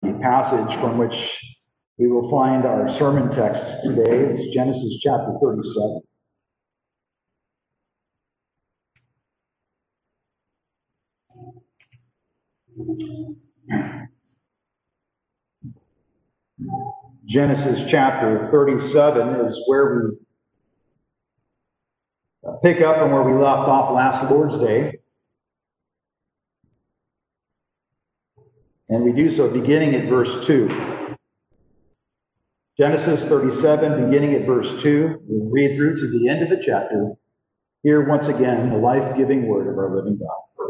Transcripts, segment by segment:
The passage from which we will find our sermon text today is Genesis chapter 37. Genesis chapter 37 is where we pick up from where we left off last Lord's Day. And we do so beginning at verse 2. Genesis 37, beginning at verse 2. We'll read through to the end of the chapter. Hear once again the life-giving word of our living God.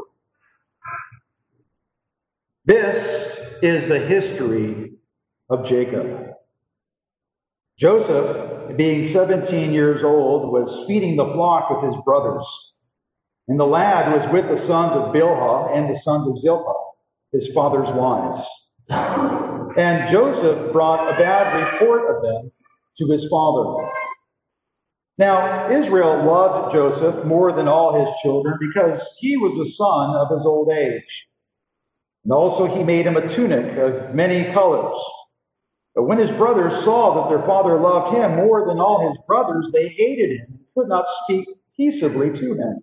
This is the history of Jacob. Joseph, being 17 years old, was feeding the flock with his brothers. And the lad was with the sons of Bilhah and the sons of Zilpah, his father's wives. And Joseph brought a bad report of them to his father. Now, Israel loved Joseph more than all his children because he was the son of his old age. And also he made him a tunic of many colors. But when his brothers saw that their father loved him more than all his brothers, they hated him and could not speak peaceably to him.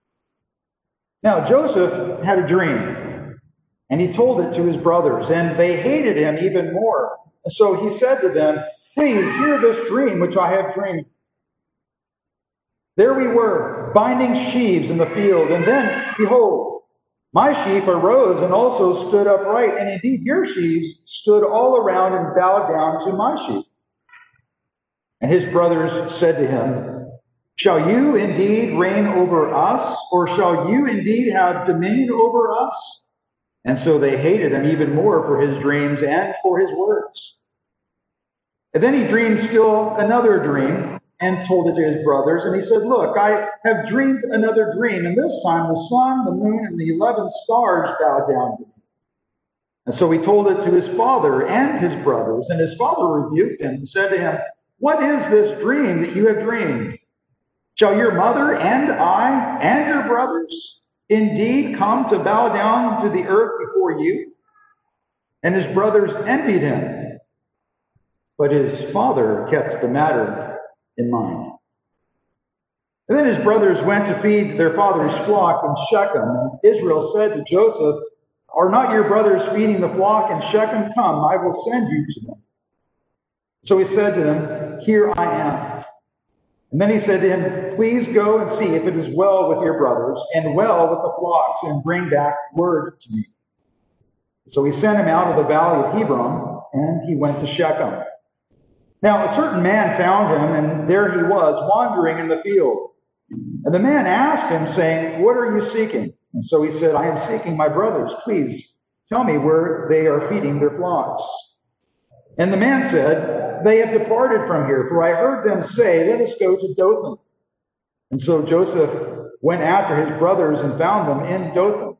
Now, Joseph had a dream, and he told it to his brothers, and they hated him even more. And so he said to them, "Please hear this dream which I have dreamed. There we were, binding sheaves in the field, and then, behold, my sheaf arose and also stood upright, and indeed your sheaves stood all around and bowed down to my sheaf." And his brothers said to him, "Shall you indeed reign over us, or shall you indeed have dominion over us?" And so they hated him even more for his dreams and for his words. And then he dreamed still another dream and told it to his brothers. And he said, "Look, I have dreamed another dream, and this time the sun, the moon, and the 11 stars bowed down to me." And so he told it to his father and his brothers. And his father rebuked him and said to him, "What is this dream that you have dreamed? Shall your mother and I and your brothers indeed come to bow down to the earth before you?" And his brothers envied him. But his father kept the matter in mind. And then his brothers went to feed their father's flock in Shechem. And Israel said to Joseph, "Are not your brothers feeding the flock in Shechem? Come, I will send you to them." So he said to them, "Here I am." And then he said to him, "Please go and see if it is well with your brothers and well with the flocks, and bring back word to me." So he sent him out of the valley of Hebron, and he went to Shechem. Now, a certain man found him, and there he was, wandering in the field. And the man asked him, saying, "What are you seeking?" And so he said, "I am seeking my brothers. Please tell me where they are feeding their flocks." And the man said, "They have departed from here, for I heard them say, 'Let us go to Dothan.'" And so Joseph went after his brothers and found them in Dothan.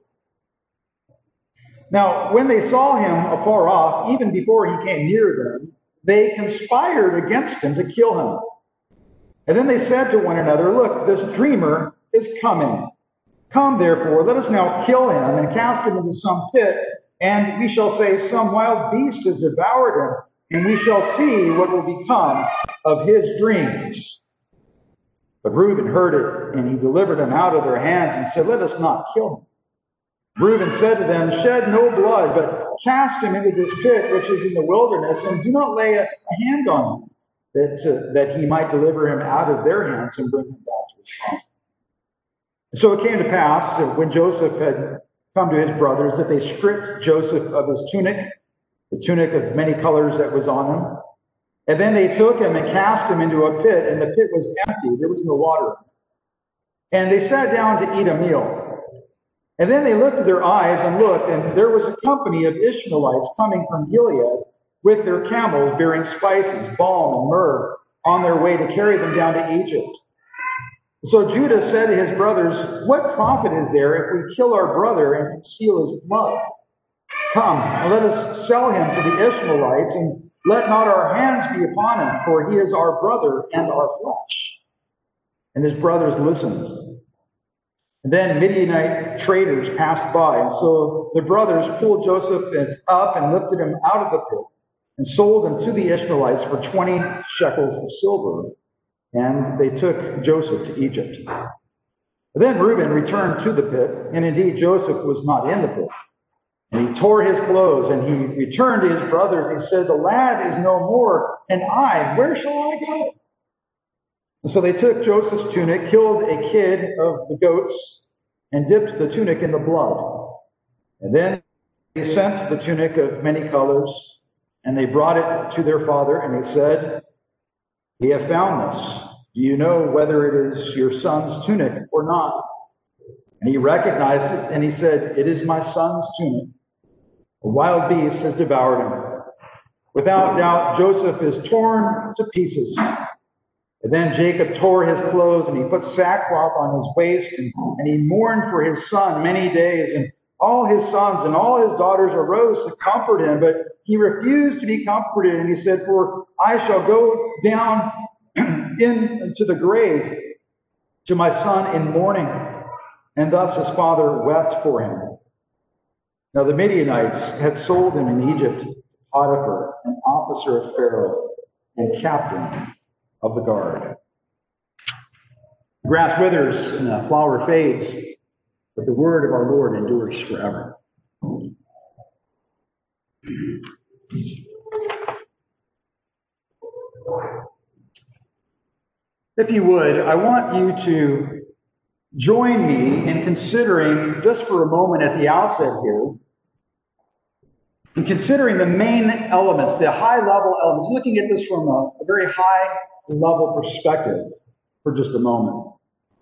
Now, when they saw him afar off, even before he came near them, they conspired against him to kill him. And then they said to one another, "Look, this dreamer is coming. Come, therefore, let us now kill him and cast him into some pit, and we shall say, 'Some wild beast has devoured him,' and we shall see what will become of his dreams." But Reuben heard it, and he delivered him out of their hands and said, "Let us not kill him." Reuben said to them, "Shed no blood, but cast him into this pit which is in the wilderness, and do not lay a hand on him, that he might deliver him out of their hands and bring him back to his father." So it came to pass that when Joseph had come to his brothers, that they stripped Joseph of his tunic, the tunic of many colors that was on him. And then they took him and cast him into a pit, and the pit was empty. There was no water. And they sat down to eat a meal. And then they lifted their eyes and looked, and there was a company of Ishmaelites coming from Gilead with their camels bearing spices, balm, and myrrh on their way to carry them down to Egypt. So Judah said to his brothers, "What profit is there if we kill our brother and conceal his blood? Come, and let us sell him to the Ishmaelites, and let not our hands be upon him, for he is our brother and our flesh." And his brothers listened. And then Midianite traders passed by, and so the brothers pulled Joseph up and lifted him out of the pit and sold him to the Ishmaelites for 20 shekels of silver. And they took Joseph to Egypt. Then Reuben returned to the pit, and indeed Joseph was not in the pit. And he tore his clothes, and he returned to his brothers. He said, "The lad is no more, and I, where shall I go?" And so they took Joseph's tunic, killed a kid of the goats, and dipped the tunic in the blood. And then they sent the tunic of many colors, and they brought it to their father, and they said, "We have found this. Do you know whether it is your son's tunic or not?" And he recognized it, and he said, "It is my son's tunic. A wild beast has devoured him." Without doubt, Joseph is torn to pieces. And then Jacob tore his clothes, and he put sackcloth on his waist, and he mourned for his son many days. And all his sons and all his daughters arose to comfort him, but he refused to be comforted. And he said, "For I shall go down into the grave to my son in mourning." And thus his father wept for him. Now the Midianites had sold him in Egypt to Potiphar, an officer of Pharaoh and captain of the guard. The grass withers and the flower fades, but the word of our Lord endures forever. If you would, I want you to join me in considering, just for a moment at the outset here, in considering the main elements, the high-level elements, looking at this from a very high-level perspective for just a moment.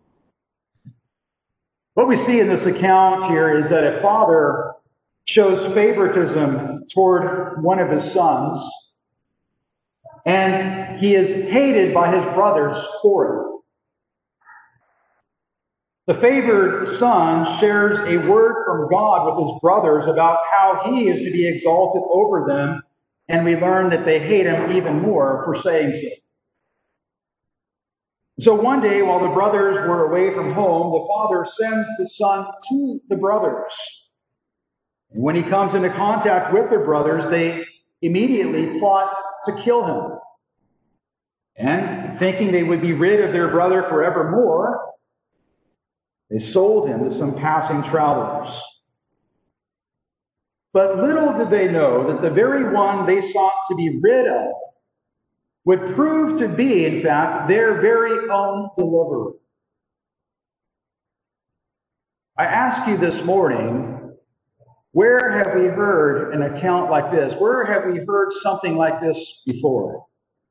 What we see in this account here is that a father shows favoritism toward one of his sons, and he is hated by his brothers for it. The favored son shares a word from God with his brothers about how he is to be exalted over them, and we learn that they hate him even more for saying so. So one day, while the brothers were away from home, the father sends the son to the brothers. And when he comes into contact with their brothers, they immediately plot to kill him. And thinking they would be rid of their brother forevermore, they sold him to some passing travelers. But little did they know that the very one they sought to be rid of would prove to be, in fact, their very own deliverer. I ask you this morning, where have we heard an account like this? Where have we heard something like this before?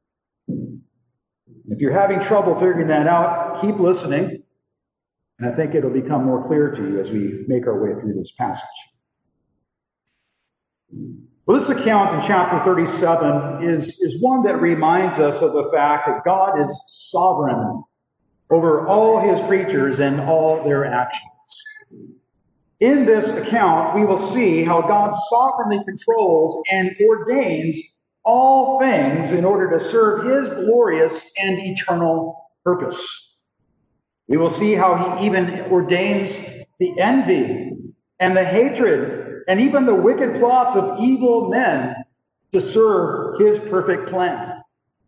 If you're having trouble figuring that out, keep listening. And I think it'll become more clear to you as we make our way through this passage. Well, this account in chapter 37 is one that reminds us of the fact that God is sovereign over all his creatures and all their actions. In this account, we will see how God sovereignly controls and ordains all things in order to serve his glorious and eternal purpose. We will see how he even ordains the envy and the hatred and even the wicked plots of evil men to serve his perfect plan.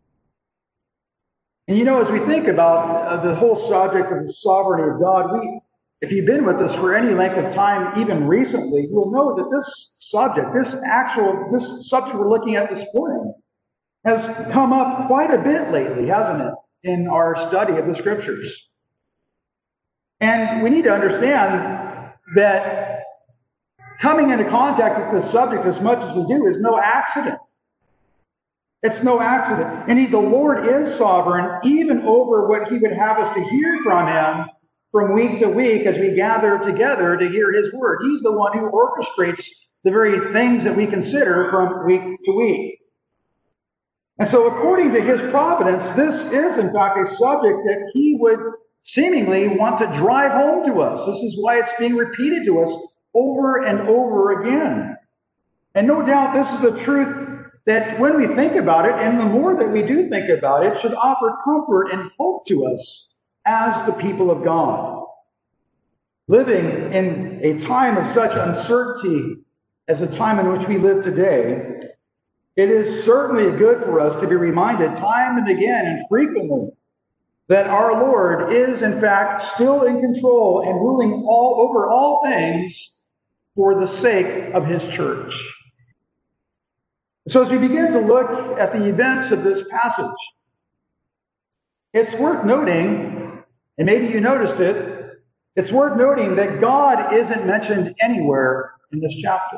And you know, as we think about the whole subject of the sovereignty of God, if you've been with us for any length of time, even recently, you'll know that this subject we're looking at this morning has come up quite a bit lately, hasn't it, in our study of the Scriptures. And we need to understand that coming into contact with this subject as much as we do is no accident. It's no accident. Indeed, the Lord is sovereign even over what he would have us to hear from him from week to week as we gather together to hear his word. He's the one who orchestrates the very things that we consider from week to week. And so according to his providence, this is in fact a subject that he would seemingly want to drive home to us. This is why it's being repeated to us over and over again. And no doubt this is a truth that when we think about it, and the more that we do think about it, should offer comfort and hope to us as the people of God. living in a time of such uncertainty as the time in which we live today, it is certainly good for us to be reminded time and again and frequently that our Lord is, in fact, still in control and ruling over all things for the sake of his church. So as we begin to look at the events of this passage, it's worth noting, and maybe you noticed it, it's worth noting that God isn't mentioned anywhere in this chapter.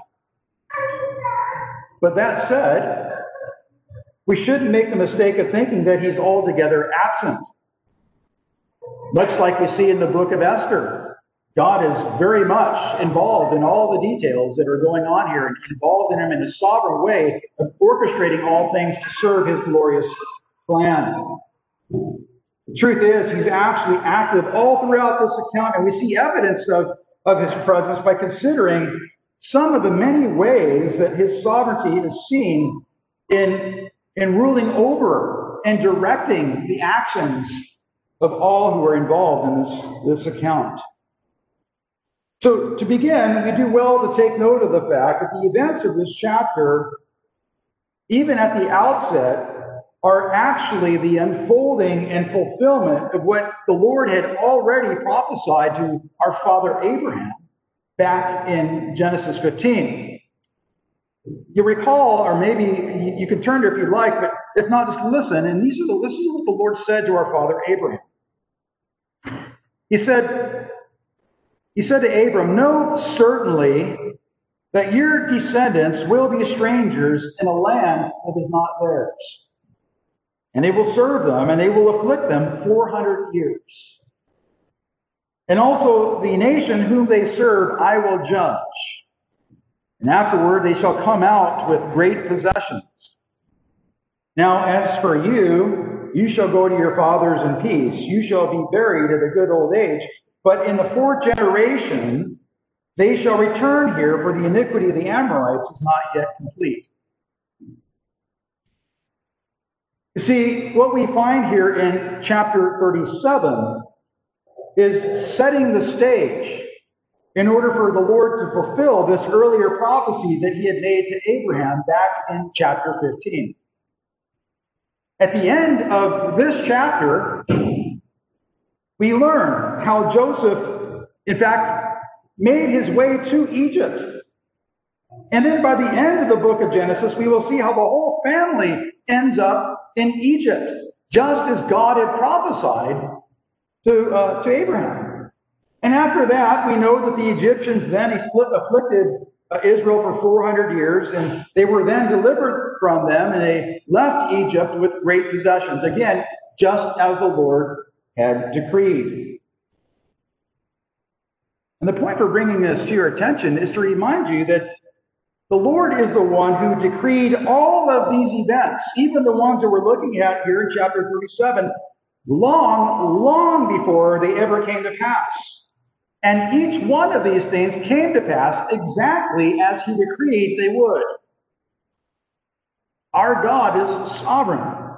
But that said, we shouldn't make the mistake of thinking that he's altogether absent. Much like we see in the book of Esther, God is very much involved in all the details that are going on here, and involved in them in a sovereign way of orchestrating all things to serve his glorious plan. The truth is, he's actually active all throughout this account, and we see evidence of his presence by considering some of the many ways that his sovereignty is seen in ruling over and directing the actions of all who are involved in this account. So to begin, we do well to take note of the fact that the events of this chapter, even at the outset, are actually the unfolding and fulfillment of what the Lord had already prophesied to our father Abraham back in Genesis 15. You recall, or maybe you can turn to it if you like, but if not, just listen. And this is what the Lord said to our father Abraham. He said to Abram, "Know certainly that your descendants will be strangers in a land that is not theirs. And they will serve them, and they will afflict them 400 years. And also the nation whom they serve I will judge. And afterward they shall come out with great possessions. Now as for you, you shall go to your fathers in peace. You shall be buried at a good old age. But in the fourth generation they shall return here, for the iniquity of the Amorites is not yet complete." You see, what we find here in chapter 37 is setting the stage in order for the Lord to fulfill this earlier prophecy that he had made to Abraham back in chapter 15. At the end of this chapter, we learn how Joseph, in fact, made his way to Egypt. And then by the end of the book of Genesis, we will see how the whole family ends up in Egypt, just as God had prophesied to Abraham. And after that, we know that the Egyptians then afflicted Israel for 400 years, and they were then delivered from them, and they left Egypt with great possessions. Again, just as the Lord had decreed. And the point for bringing this to your attention is to remind you that the Lord is the one who decreed all of these events, even the ones that we're looking at here in chapter 37, long before they ever came to pass. And each one of these things came to pass exactly as he decreed they would. Our God is sovereign.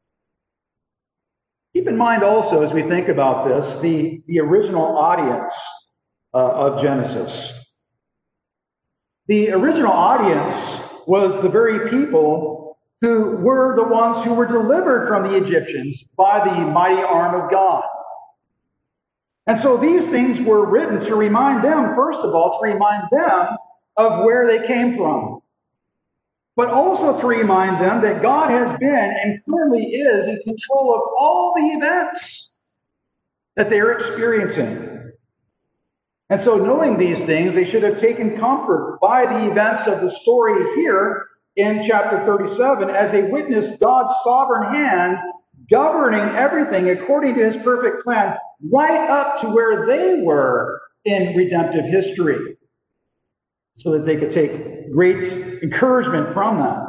Keep in mind also, as we think about this, the original audience of Genesis. The original audience was the very people who were the ones who were delivered from the Egyptians by the mighty arm of God. And so these things were written to remind them, first of all, to remind them of where they came from, but also to remind them that God has been and currently is in control of all the events that they are experiencing. And so knowing these things, they should have taken comfort by the events of the story here in chapter 37 as they witnessed God's sovereign hand governing everything according to his perfect plan, right up to where they were in redemptive history, so that they could take great encouragement from that.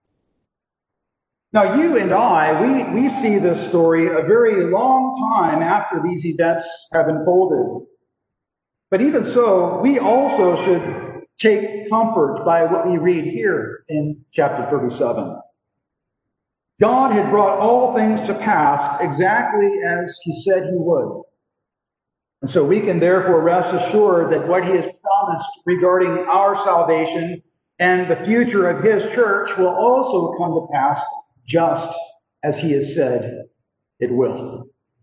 Now, you and I, we see this story a very long time after these events have unfolded. But even so, we also should take comfort by what we read here in chapter 37. God had brought all things to pass exactly as he said he would. And so we can therefore rest assured that what he has promised regarding our salvation and the future of his church will also come to pass just as he has said it will.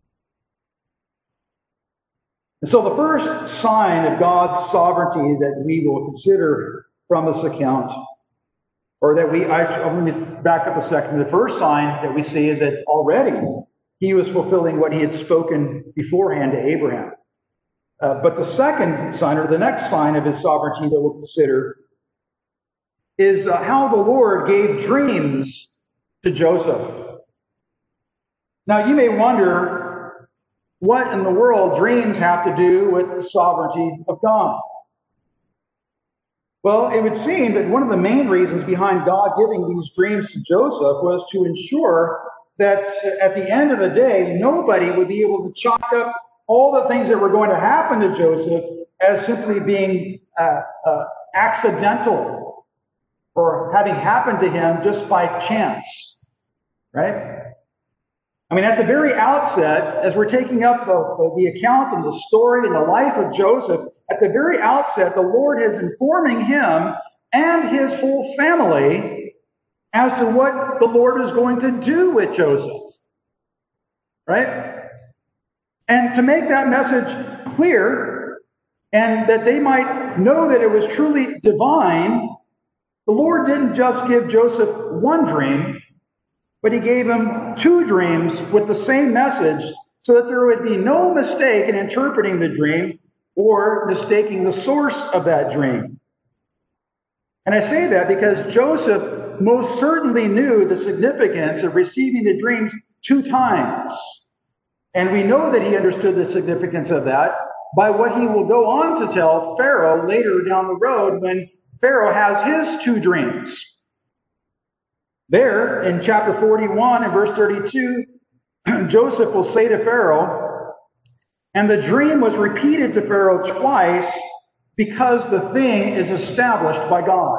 And so the first sign of God's sovereignty that we will consider from this account, or that I'm going to back up a second. The first sign that we see is that already he was fulfilling what he had spoken beforehand to Abraham. But the second sign, or the next sign of his sovereignty that we'll consider, is how the Lord gave dreams to Joseph. Now, you may wonder what in the world dreams have to do with the sovereignty of God. Well, it would seem that one of the main reasons behind God giving these dreams to Joseph was to ensure that at the end of the day, nobody would be able to chalk up all the things that were going to happen to Joseph as simply being accidental or having happened to him just by chance, right? I mean, at the very outset, as we're taking up the account and the story and the life of Joseph, at the very outset, the Lord is informing him and his whole family as to what the Lord is going to do with Joseph, right? And to make that message clear, and that they might know that it was truly divine, the Lord didn't just give Joseph one dream, but he gave him two dreams with the same message so that there would be no mistake in interpreting the dream or mistaking the source of that dream. And I say that because Joseph most certainly knew the significance of receiving the dreams two times. And we know that he understood the significance of that by what he will go on to tell Pharaoh later down the road when Pharaoh has his two dreams. There, in chapter 41 and verse 32, Joseph will say to Pharaoh, "And the dream was repeated to Pharaoh twice because the thing is established by God."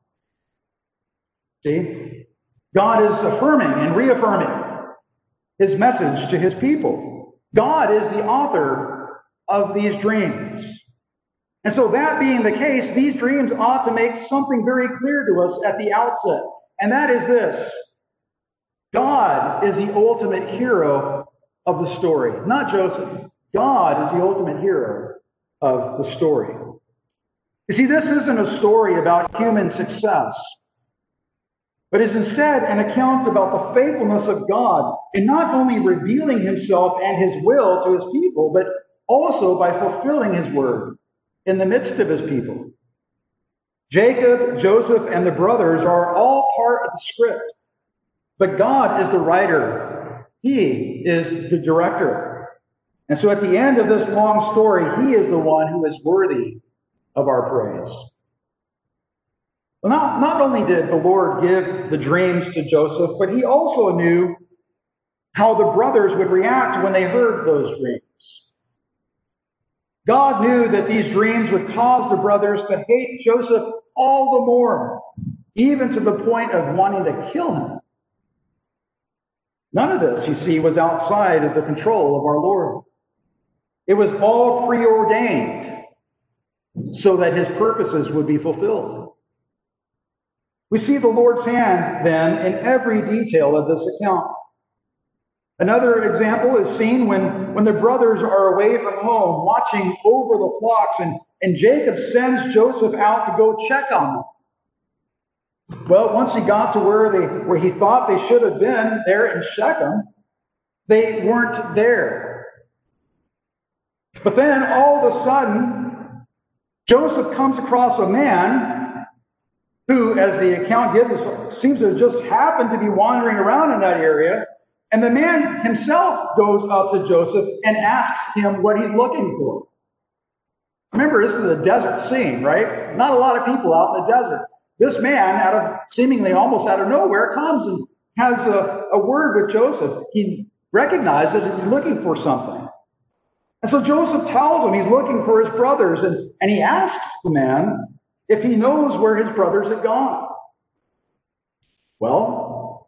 See? God is affirming and reaffirming his message to his people. God is the author of these dreams. And so that being the case, these dreams ought to make something very clear to us at the outset. And that is this: God is the ultimate hero of the story, not Joseph. God is the ultimate hero of the story. You see, this isn't a story about human success, but is instead an account about the faithfulness of God in not only revealing himself and his will to his people, but also by fulfilling his word in the midst of his people. Jacob, Joseph, and the brothers are all part of the script, but God is the writer. He is the director. And so at the end of this long story, he is the one who is worthy of our praise. Well, not only did the Lord give the dreams to Joseph, but he also knew how the brothers would react when they heard those dreams. God knew that these dreams would cause the brothers to hate Joseph all the more, even to the point of wanting to kill him. None of this, you see, was outside of the control of our Lord. It was all preordained so that his purposes would be fulfilled. We see the Lord's hand, then, in every detail of this account. Another example is seen when the brothers are away from home, watching over the flocks, and Jacob sends Joseph out to go check on them. Well, once he got to where he thought they should have been, there in Shechem, they weren't there. But then, all of a sudden, Joseph comes across a man who, as the account gives us, seems to have just happened to be wandering around in that area. And the man himself goes up to Joseph and asks him what he's looking for. Remember, this is a desert scene, right? Not a lot of people out in the desert. This man, seemingly almost out of nowhere, comes and has a word with Joseph. He recognizes that he's looking for something. And so Joseph tells him he's looking for his brothers, and he asks the man if he knows where his brothers had gone. Well,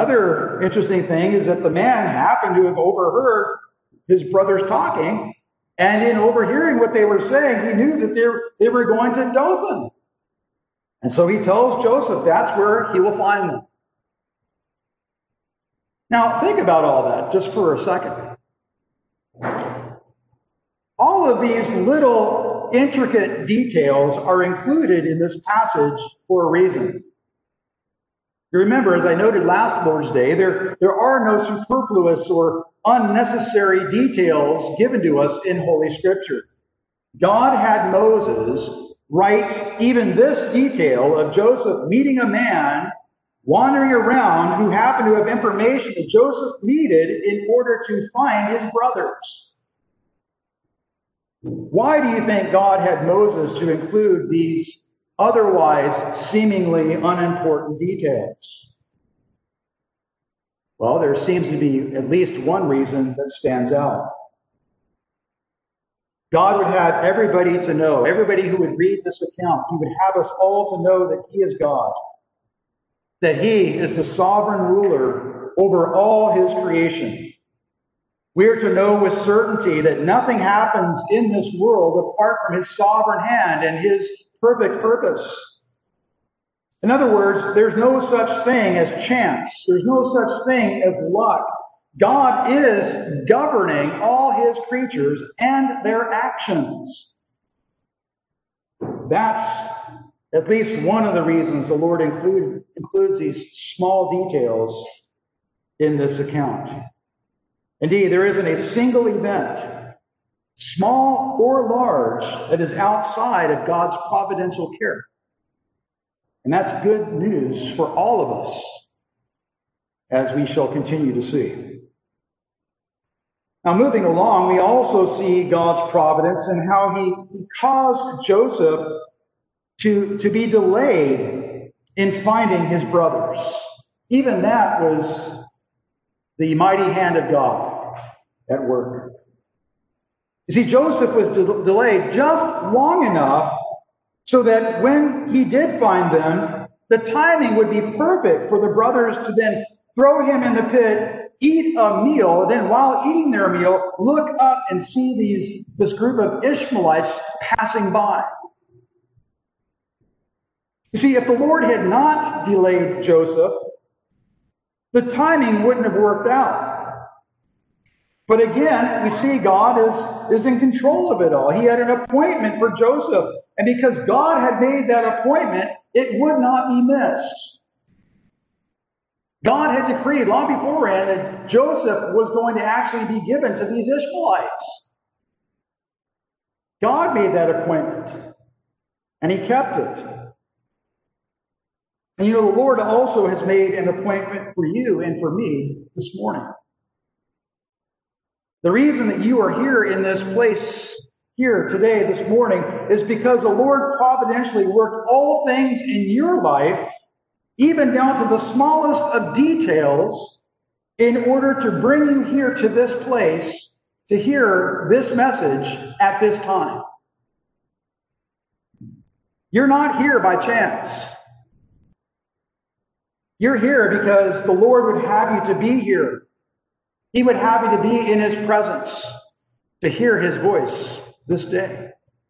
another interesting thing is that the man happened to have overheard his brothers talking, And in overhearing what they were saying, he knew that they were going to Dothan. And so he tells Joseph that's where he will find them. Now, think about all that just for a second. All of these little intricate details are included in this passage for a reason. You remember, as I noted last Lord's Day, there are no superfluous or unnecessary details given to us in Holy Scripture. God had Moses write even this detail of Joseph meeting a man wandering around who happened to have information that Joseph needed in order to find his brothers. Why do you think God had Moses to include these otherwise seemingly unimportant details? Well, there seems to be at least one reason that stands out. God would have everybody to know, everybody who would read this account, he would have us all to know that he is God, that he is the sovereign ruler over all his creation. We are to know with certainty that nothing happens in this world apart from his sovereign hand and his perfect purpose. In other words, there's no such thing as chance. There's no such thing as luck. God is governing all his creatures and their actions. That's at least one of the reasons the Lord includes these small details in this account. Indeed, there isn't a single event, small or large, that is outside of God's providential care. And that's good news for all of us, as we shall continue to see. Now, moving along, we also see God's providence in how he caused Joseph to be delayed in finding his brothers. Even that was the mighty hand of God at work. You see, Joseph was delayed just long enough so that when he did find them, the timing would be perfect for the brothers to then throw him in the pit, eat a meal, and then while eating their meal, look up and see this group of Ishmaelites passing by. You see, if the Lord had not delayed Joseph, the timing wouldn't have worked out. But again, we see God is in control of it all. He had an appointment for Joseph. And because God had made that appointment, it would not be missed. God had decreed long beforehand that Joseph was going to actually be given to these Ishmaelites. God made that appointment, and he kept it. And you know, the Lord also has made an appointment for you and for me this morning. The reason that you are here in this place here today, this morning, is because the Lord providentially worked all things in your life, even down to the smallest of details, in order to bring you here to this place to hear this message at this time. You're not here by chance. You're here because the Lord would have you to be here. He would have you to be in his presence, to hear his voice this day.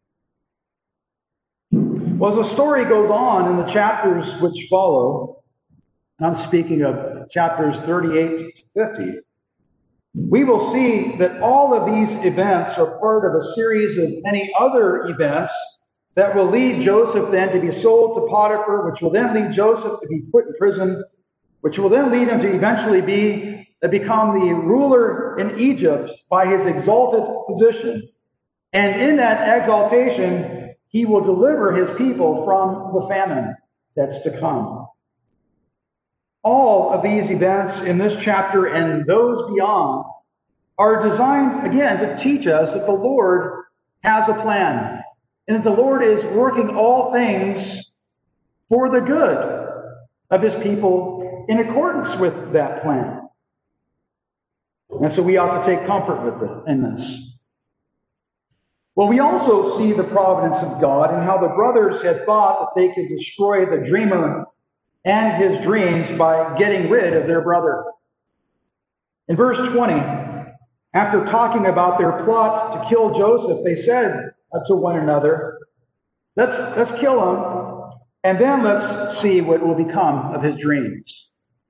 Well, as the story goes on in the chapters which follow, and I'm speaking of chapters 38 to 50, we will see that all of these events are part of a series of many other events that will lead Joseph then to be sold to Potiphar, which will then lead Joseph to be put in prison, which will then lead him to eventually become the ruler in Egypt by his exalted position. And in that exaltation, he will deliver his people from the famine that's to come. All of these events in this chapter and those beyond are designed, again, to teach us that the Lord has a plan and that the Lord is working all things for the good of his people in accordance with that plan. And so we ought to take comfort in this. Well, we also see the providence of God and how the brothers had thought that they could destroy the dreamer and his dreams by getting rid of their brother. In verse 20, After talking about their plot to kill Joseph, they said to one another, let's kill him, and then let's see what will become of his dreams.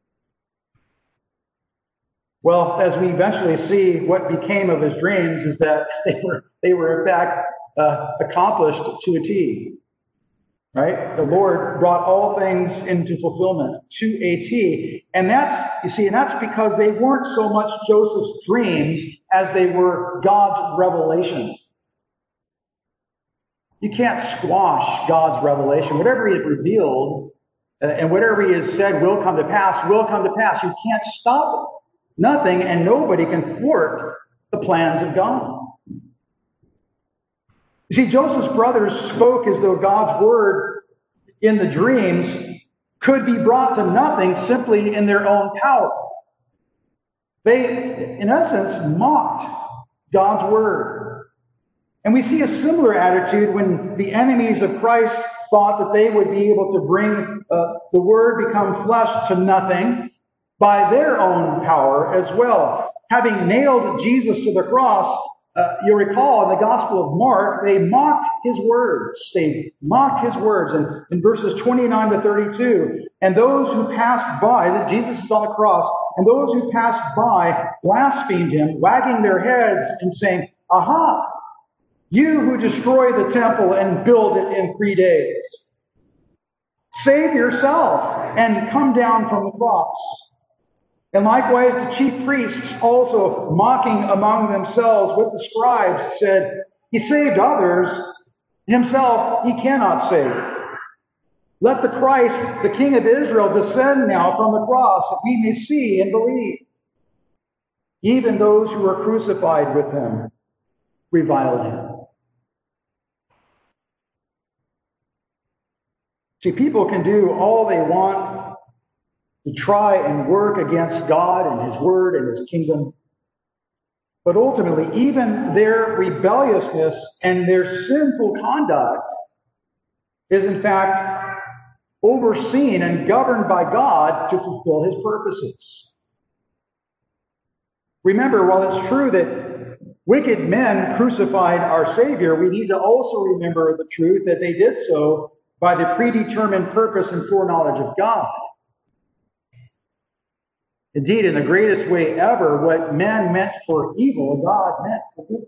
Well, as we eventually see, what became of his dreams is that they were in fact accomplished to a T. Right? The Lord brought all things into fulfillment to a T. And that's because they weren't so much Joseph's dreams as they were God's revelation. You can't squash God's revelation. Whatever He has revealed and whatever He has said will come to pass, will come to pass. You can't stop it. Nothing and nobody can thwart the plans of God. You see, Joseph's brothers spoke as though God's word in the dreams could be brought to nothing simply in their own power. They, in essence, mocked God's word. And we see a similar attitude when the enemies of Christ thought that they would be able to bring the word become flesh to nothing by their own power as well. Having nailed Jesus to the cross, you'll recall in the Gospel of Mark, they mocked his words. They mocked his words. And in verses 29 to 32, and those who passed by, that Jesus is on the cross, and those who passed by blasphemed him, wagging their heads and saying, "Aha! You who destroy the temple and build it in 3 days. Save yourself and come down from the cross." And likewise, the chief priests also mocking among themselves with the scribes said, "He saved others, himself he cannot save. Let the Christ, the King of Israel, descend now from the cross that we may see and believe." Even those who were crucified with him revile him. See, people can do all they want to try and work against God and His Word and His kingdom. But ultimately, even their rebelliousness and their sinful conduct is in fact overseen and governed by God to fulfill His purposes. Remember, while it's true that wicked men crucified our Savior, we need to also remember the truth that they did so by the predetermined purpose and foreknowledge of God. Indeed, in the greatest way ever, what men meant for evil, God meant for good.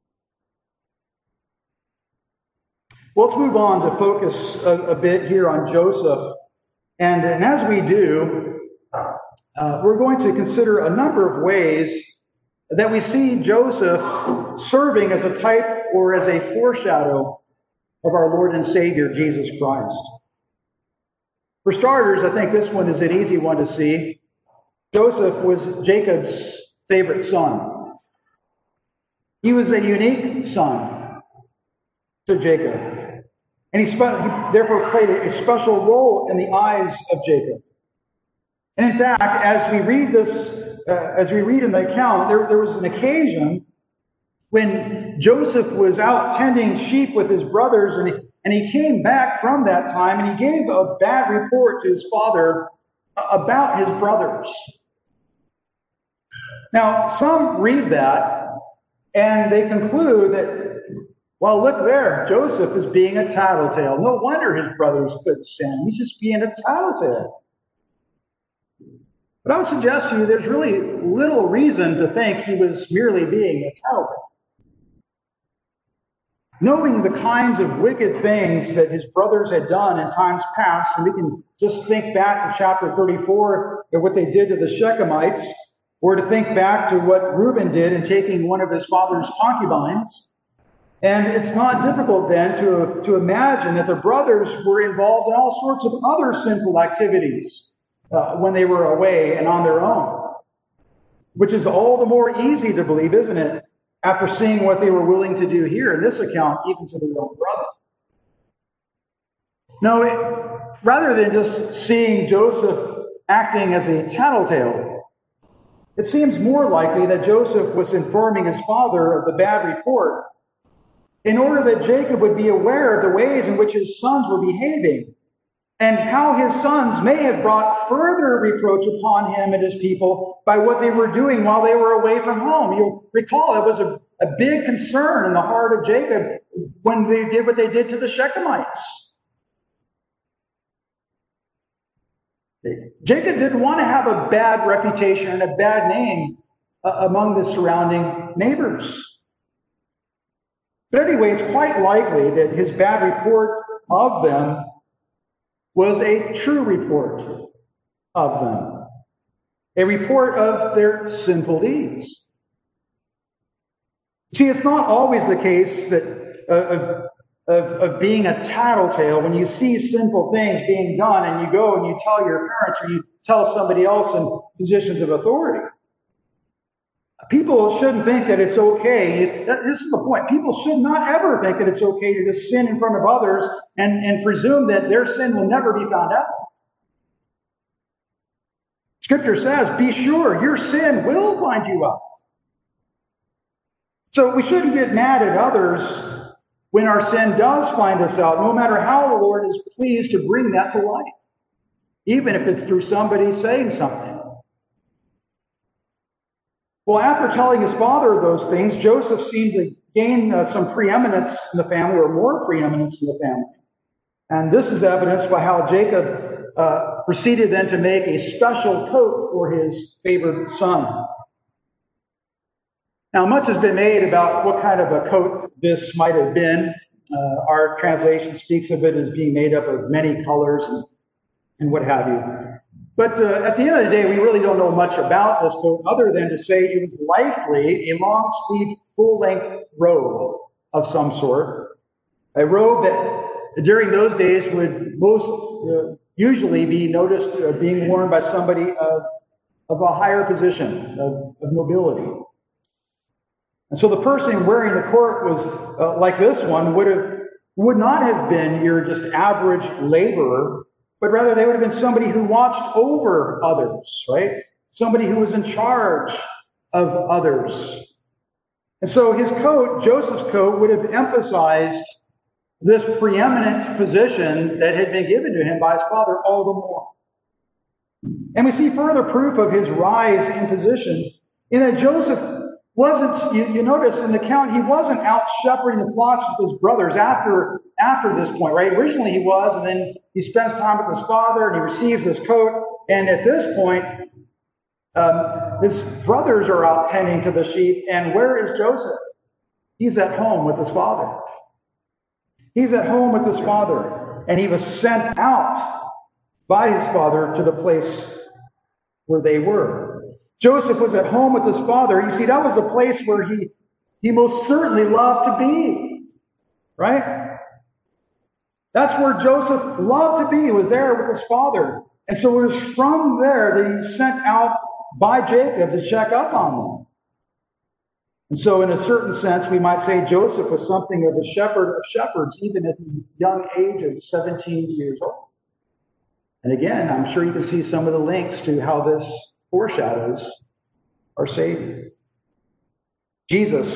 Well, let's move on to focus a bit here on Joseph. And as we do, we're going to consider a number of ways that we see Joseph serving as a type or as a foreshadow of our Lord and Savior, Jesus Christ. For starters, I think this one is an easy one to see. Joseph was Jacob's favorite son. He was a unique son to Jacob. And he therefore played a special role in the eyes of Jacob. And in fact, as we read in the account, there was an occasion when Joseph was out tending sheep with his brothers, and he came back from that time, and he gave a bad report to his father about his brothers. Now, some read that, and they conclude that, well, look there, Joseph is being a tattletale. No wonder his brothers couldn't stand. He's just being a tattletale. But I would suggest to you there's really little reason to think he was merely being a tattletale. Knowing the kinds of wicked things that his brothers had done in times past, and we can just think back to chapter 34 and what they did to the Shechemites, or to think back to what Reuben did in taking one of his father's concubines. And it's not difficult then to imagine that the brothers were involved in all sorts of other sinful activities when they were away and on their own. Which is all the more easy to believe, isn't it? After seeing what they were willing to do here in this account, even to their own brother. No, rather than just seeing Joseph acting as a tattletale, it seems more likely that Joseph was informing his father of the bad report in order that Jacob would be aware of the ways in which his sons were behaving and how his sons may have brought further reproach upon him and his people by what they were doing while they were away from home. You'll recall it was a big concern in the heart of Jacob when they did what they did to the Shechemites. Jacob didn't want to have a bad reputation and a bad name among the surrounding neighbors. But anyway, it's quite likely that his bad report of them was a true report of them, a report of their sinful deeds. See, it's not always the case that of being a tattletale when you see sinful things being done and you go and you tell your parents or you tell somebody else in positions of authority. People shouldn't think that it's okay. This is the point. People should not ever think that it's okay to just sin in front of others and presume that their sin will never be found out. Scripture says, be sure your sin will find you out. So we shouldn't get mad at others when our sin does find us out, no matter how the Lord is pleased to bring that to light, even if it's through somebody saying something. Well, after telling his father those things, Joseph seemed to gain some preeminence in the family, or more preeminence in the family. And this is evidenced by how Jacob proceeded then to make a special coat for his favored son. Now, much has been made about what kind of a coat this might have been. Our translation speaks of it as being made up of many colors and what have you. But at the end of the day, we really don't know much about this coat other than to say it was likely a long-sleeved, full-length robe of some sort. A robe that during those days would most usually be noticed being worn by somebody of a higher position, of nobility. And so the person wearing the coat was like this one would not have been your just average laborer, but rather they would have been somebody who watched over others, right? Somebody who was in charge of others. And so his coat, Joseph's coat, would have emphasized this preeminent position that had been given to him by his father all the more. And we see further proof of his rise in position in that Joseph wasn't, you notice in the account, he wasn't out shepherding the flocks with his brothers after this point, right? Originally he was, and then he spends time with his father, and he receives his coat, and at this point, his brothers are out tending to the sheep, and where is Joseph? He's at home with his father. He's at home with his father, and he was sent out by his father to the place where they were. Joseph was at home with his father. You see, that was the place where he most certainly loved to be, right? That's where Joseph loved to be. He was there with his father. And so it was from there that he was sent out by Jacob to check up on them. And so in a certain sense, we might say Joseph was something of a shepherd of shepherds, even at the young age of 17 years old. And again, I'm sure you can see some of the links to how this foreshadows our Savior. Jesus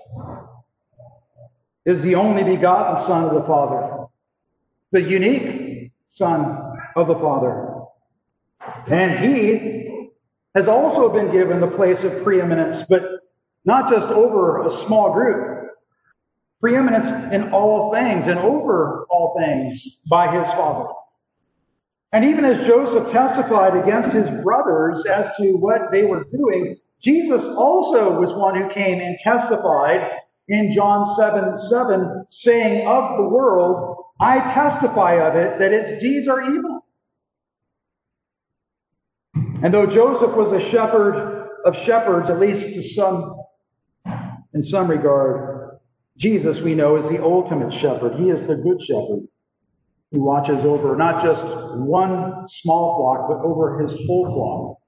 is the only begotten Son of the Father, the unique Son of the Father. And he has also been given the place of preeminence, but not just over a small group. Preeminence in all things and over all things by his Father. And even as Joseph testified against his brothers as to what they were doing, Jesus also was one who came and testified in John 7:7, saying of the world, I testify of it, that its deeds are evil. And though Joseph was a shepherd of shepherds, at least in some regard, Jesus, we know, is the ultimate shepherd. He is the good shepherd who watches over not just one small flock, but over his whole flock.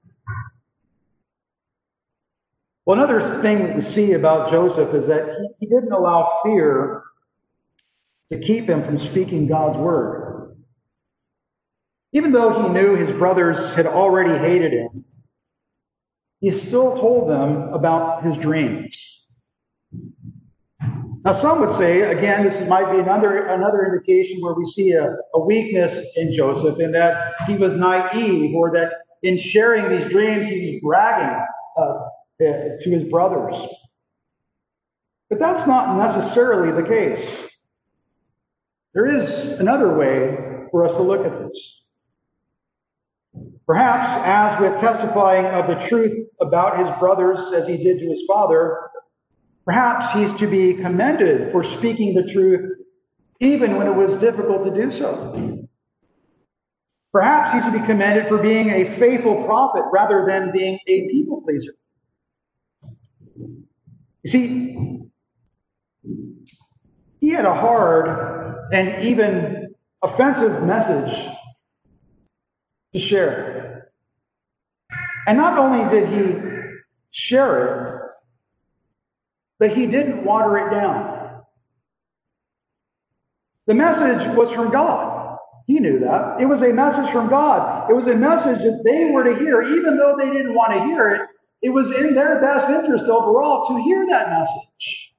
Well, another thing that we see about Joseph is that he didn't allow fear to keep him from speaking God's word. Even though he knew his brothers had already hated him, he still told them about his dreams. Now, some would say, again, this might be another indication where we see a weakness in Joseph, in that he was naive, or that in sharing these dreams, he was bragging to his brothers. But that's not necessarily the case. There is another way for us to look at this. Perhaps, as with testifying of the truth about his brothers as he did to his father, perhaps he's to be commended for speaking the truth even when it was difficult to do so. Perhaps he's to be commended for being a faithful prophet rather than being a people pleaser. You see, he had a hard and even offensive message to share. And not only did he share it, but he didn't water it down. The message was from God. He knew that. It was a message from God. It was a message that they were to hear, even though they didn't want to hear it. It was in their best interest overall to hear that message,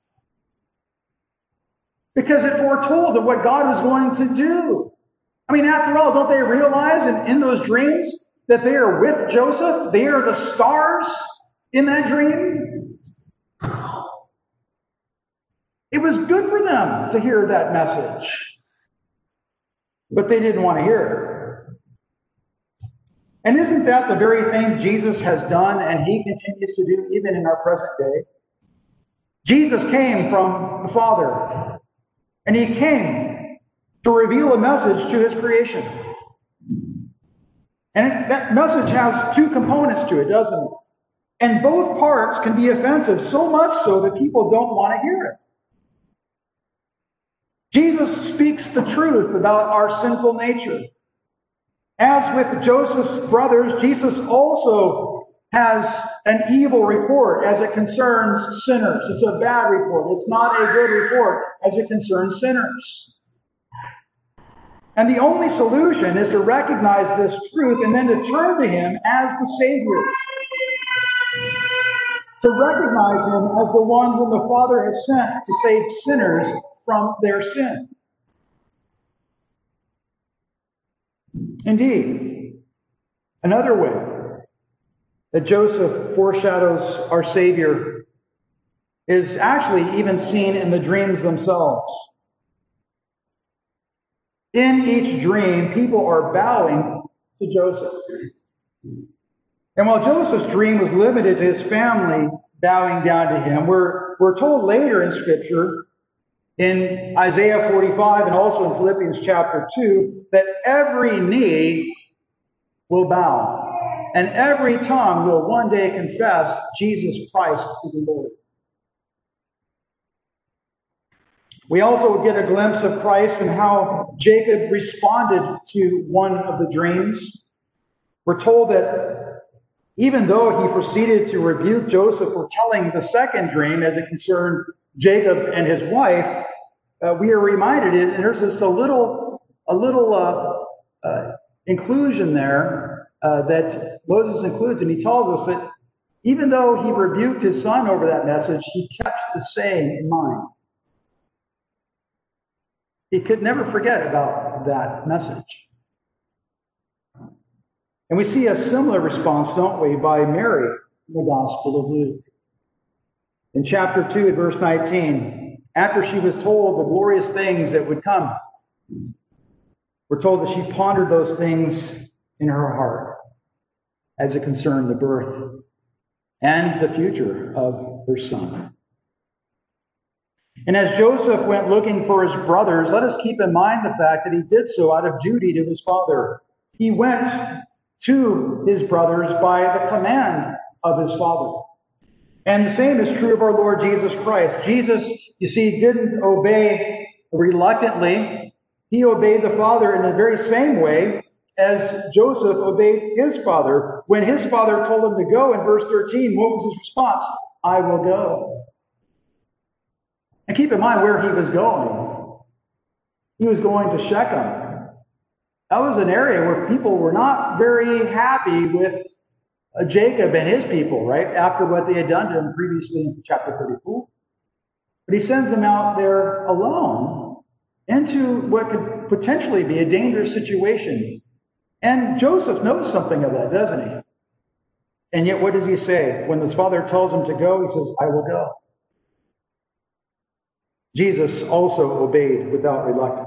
because it foretold of what God was going to do. I mean, after all, don't they realize in those dreams that they are with Joseph? They are the stars in that dream. It was good for them to hear that message, but they didn't want to hear it. And isn't that the very thing Jesus has done and he continues to do even in our present day? Jesus came from the Father, and he came to reveal a message to his creation. And that message has two components to it, doesn't it? And both parts can be offensive, so much so that people don't want to hear it. Jesus speaks the truth about our sinful nature. As with Joseph's brothers, Jesus also has an evil report as it concerns sinners. It's a bad report. It's not a good report as it concerns sinners. And the only solution is to recognize this truth and then to turn to him as the Savior. To recognize him as the one whom the Father has sent to save sinners from their sin. Indeed, another way that Joseph foreshadows our Savior is actually even seen in the dreams themselves. In each dream, people are bowing to Joseph. And while Joseph's dream was limited to his family bowing down to him, we're told later in Scripture, in Isaiah 45 and also in Philippians chapter 2, that every knee will bow and every tongue will one day confess Jesus Christ is the Lord. We also get a glimpse of Christ and how Jacob responded to one of the dreams. We're told that even though he proceeded to rebuke Joseph for telling the second dream as it concerned Jacob and his wife, we are reminded, and there's just a little inclusion there that Moses includes, and he tells us that even though he rebuked his son over that message, he kept the saying in mind. He could never forget about that message. And we see a similar response, don't we, by Mary in the Gospel of Luke. In chapter 2 at verse 19, after she was told the glorious things that would come, we're told that she pondered those things in her heart as it concerned the birth and the future of her son. And as Joseph went looking for his brothers, let us keep in mind the fact that he did so out of duty to his father. He went to his brothers by the command of his father. And the same is true of our Lord Jesus Christ. Jesus, you see, didn't obey reluctantly. He obeyed the Father in the very same way as Joseph obeyed his father. When his father told him to go in verse 13, what was his response? I will go. And keep in mind where he was going. He was going to Shechem. That was an area where people were not very happy with Jacob and his people, right? After what they had done to him previously in chapter 34. But he sends them out there alone into what could potentially be a dangerous situation. And Joseph knows something of that, doesn't he? And yet what does he say? When his father tells him to go, he says, I will go. Jesus also obeyed without reluctance.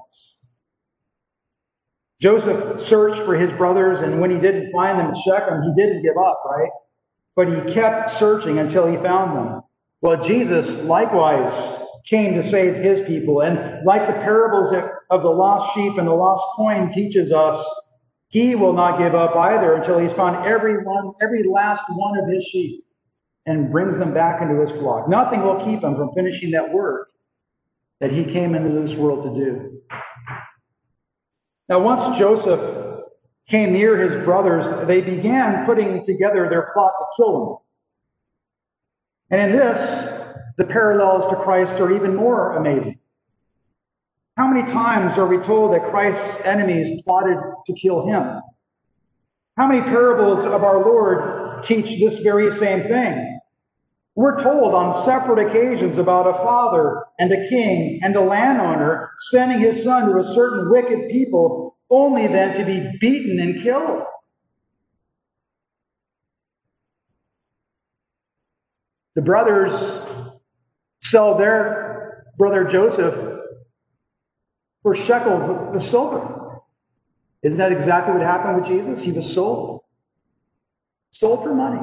Joseph searched for his brothers, and when he didn't find them in Shechem, he didn't give up, right? But he kept searching until he found them. Well, Jesus likewise came to save his people. And like the parables of the lost sheep and the lost coin teaches us, he will not give up either until he's found every last one of his sheep and brings them back into his flock. Nothing will keep him from finishing that work that he came into this world to do. Now, once Joseph came near his brothers, they began putting together their plot to kill him. And in this, the parallels to Christ are even more amazing. How many times are we told that Christ's enemies plotted to kill him? How many parables of our Lord teach this very same thing? We're told on separate occasions about a father and a king and a landowner sending his son to a certain wicked people, only then to be beaten and killed. The brothers sell their brother Joseph for shekels of silver. Isn't that exactly what happened with Jesus? He was sold. Sold for money.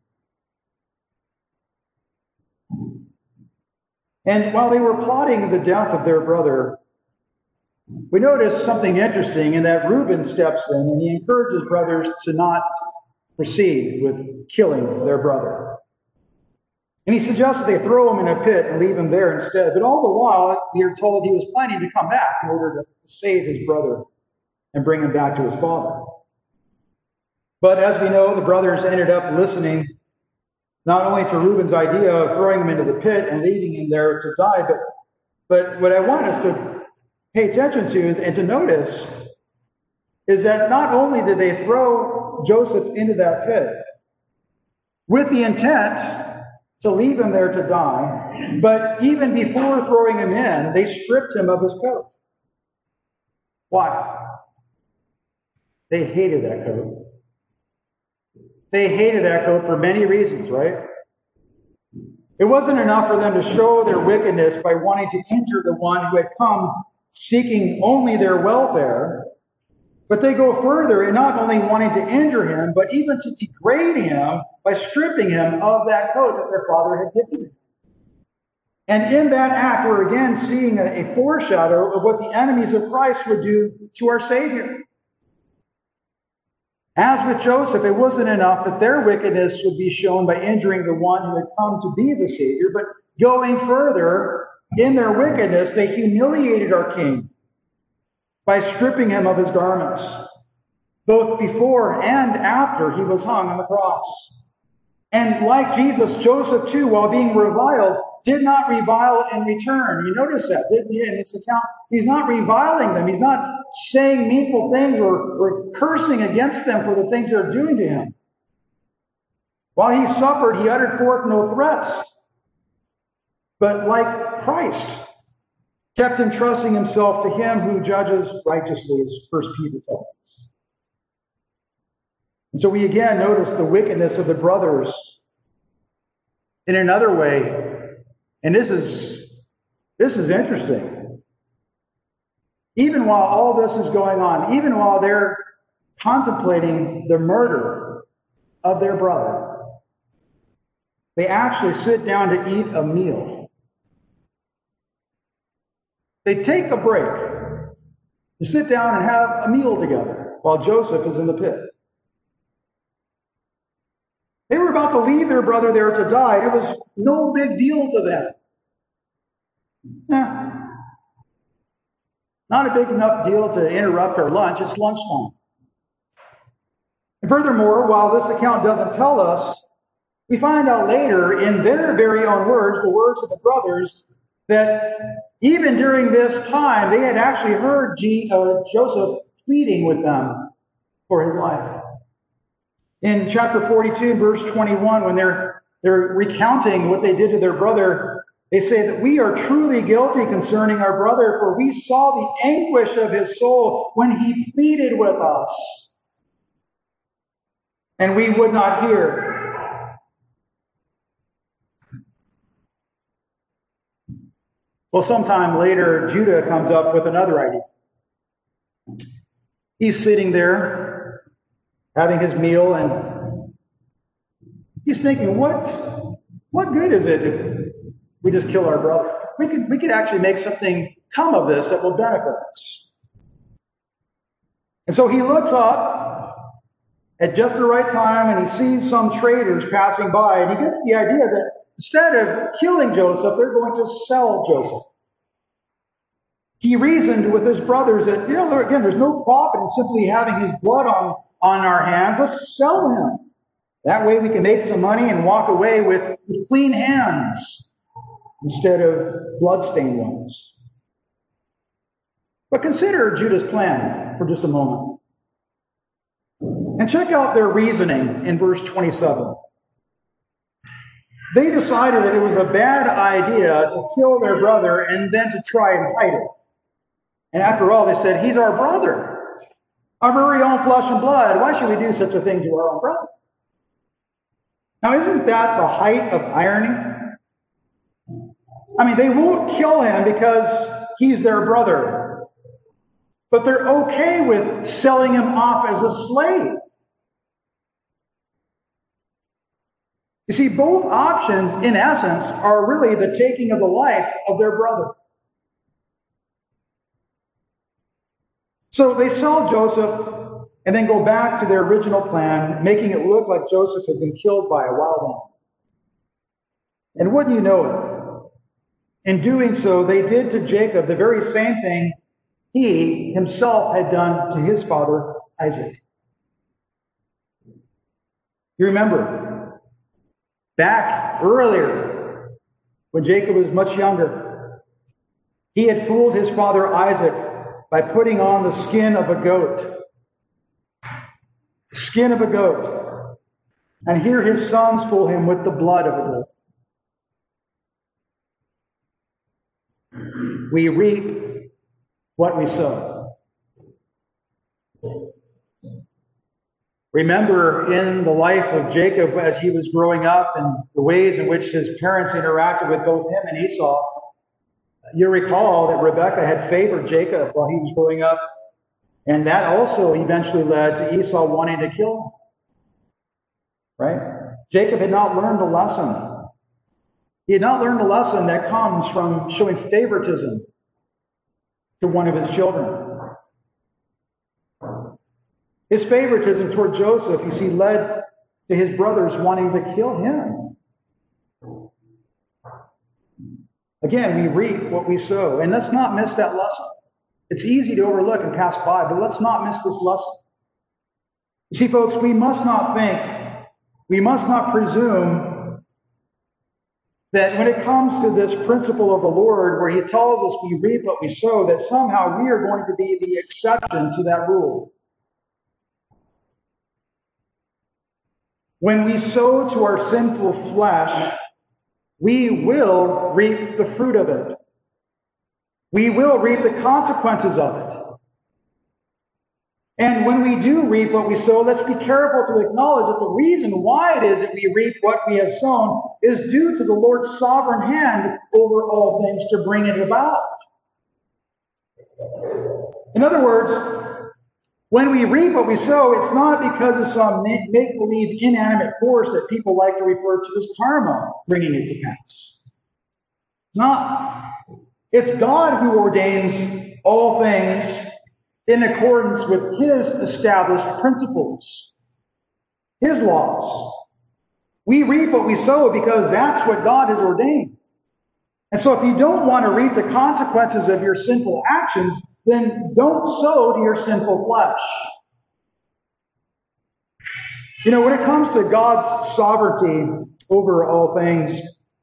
And while they were plotting the death of their brother, we notice something interesting in that Reuben steps in and he encourages brothers to not proceed with killing their brother. And he suggests that they throw him in a pit and leave him there instead. But all the while, we are told he was planning to come back in order to save his brother and bring him back to his father. But as we know, the brothers ended up listening not only to Reuben's idea of throwing him into the pit and leaving him there to die, but what I want us to pay attention to and to notice is that not only did they throw Joseph into that pit with the intent to leave him there to die, but even before throwing him in, they stripped him of his coat. Why? They hated that coat. They hated that coat for many reasons, right? It wasn't enough for them to show their wickedness by wanting to injure the one who had come seeking only their welfare, but they go further in not only wanting to injure him, but even to degrade him by stripping him of that coat that their father had given him. And in that act, we're again seeing a foreshadow of what the enemies of Christ would do to our Savior. As with Joseph, it wasn't enough that their wickedness would be shown by injuring the one who had come to be the Savior, but going further, in their wickedness, they humiliated our King by stripping him of his garments, both before and after he was hung on the cross. And like Jesus, Joseph too, while being reviled, did not revile in return. You notice that, didn't you? In this account, he's not reviling them. He's not saying meanful things or cursing against them for the things they're doing to him. While he suffered, he uttered forth no threats. But like Christ, kept entrusting himself to him who judges righteously, as 1 Peter tells us. And so we again notice the wickedness of the brothers in another way. And this is interesting. Even while all this is going on, even while they're contemplating the murder of their brother, they actually sit down to eat a meal. They take a break to sit down and have a meal together while Joseph is in the pit. They were about to leave their brother there to die. It was no big deal to them. Not a big enough deal to interrupt our lunch. It's lunchtime. And furthermore, while this account doesn't tell us, we find out later in their very own words, the words of the brothers, that even during this time, they had actually heard Joseph pleading with them for his life. In chapter 42, verse 21, when they're recounting what they did to their brother, They say that we are truly guilty concerning our brother, for we saw the anguish of his soul when he pleaded with us, and we would not hear. Well, sometime later, Judah comes up with another idea. He's sitting there, having his meal, and he's thinking, what good is it if we just kill our brother? We could actually make something come of this that will benefit us. And so he looks up at just the right time, and he sees some traders passing by, and he gets the idea that instead of killing Joseph, they're going to sell Joseph. He reasoned with his brothers that, again, there's no profit in simply having his blood on our hands. Let's sell him. That way we can make some money and walk away with clean hands instead of blood-stained ones. But consider Judah's plan for just a moment. And check out their reasoning in verse 27. They decided that it was a bad idea to kill their brother and then to try and hide it. And after all, they said, he's our brother, our very own flesh and blood. Why should we do such a thing to our own brother? Now, isn't that the height of irony? I mean, they won't kill him because he's their brother, but they're okay with selling him off as a slave. You see, both options, in essence, are really the taking of the life of their brother. So they sell Joseph and then go back to their original plan, making it look like Joseph had been killed by a wild animal. And wouldn't you know it? In doing so, they did to Jacob the very same thing he himself had done to his father, Isaac. You remember, back earlier, when Jacob was much younger, he had fooled his father Isaac by putting on the skin of a goat. The skin of a goat. And here his sons fool him with the blood of a goat. We reap what we sow. Remember in the life of Jacob as he was growing up and the ways in which his parents interacted with both him and Esau, you recall that Rebekah had favored Jacob while he was growing up, and that also eventually led to Esau wanting to kill him. Right? Jacob had not learned the lesson. He had not learned the lesson that comes from showing favoritism to one of his children. His favoritism toward Joseph, you see, led to his brothers wanting to kill him. Again, we reap what we sow. And let's not miss that lesson. It's easy to overlook and pass by, but let's not miss this lesson. You see, folks, we must not think, we must not presume that when it comes to this principle of the Lord, where he tells us we reap what we sow, that somehow we are going to be the exception to that rule. When we sow to our sinful flesh, we will reap the fruit of it. We will reap the consequences of it. And when we do reap what we sow, let's be careful to acknowledge that the reason why it is that we reap what we have sown is due to the Lord's sovereign hand over all things to bring it about. In other words, when we reap what we sow, it's not because of some make-believe inanimate force that people like to refer to as karma bringing it to pass. Not. It's God who ordains all things in accordance with his established principles, his laws. We reap what we sow because that's what God has ordained. And so if you don't want to reap the consequences of your sinful actions, then don't sow to your sinful flesh. You know, when it comes to God's sovereignty over all things,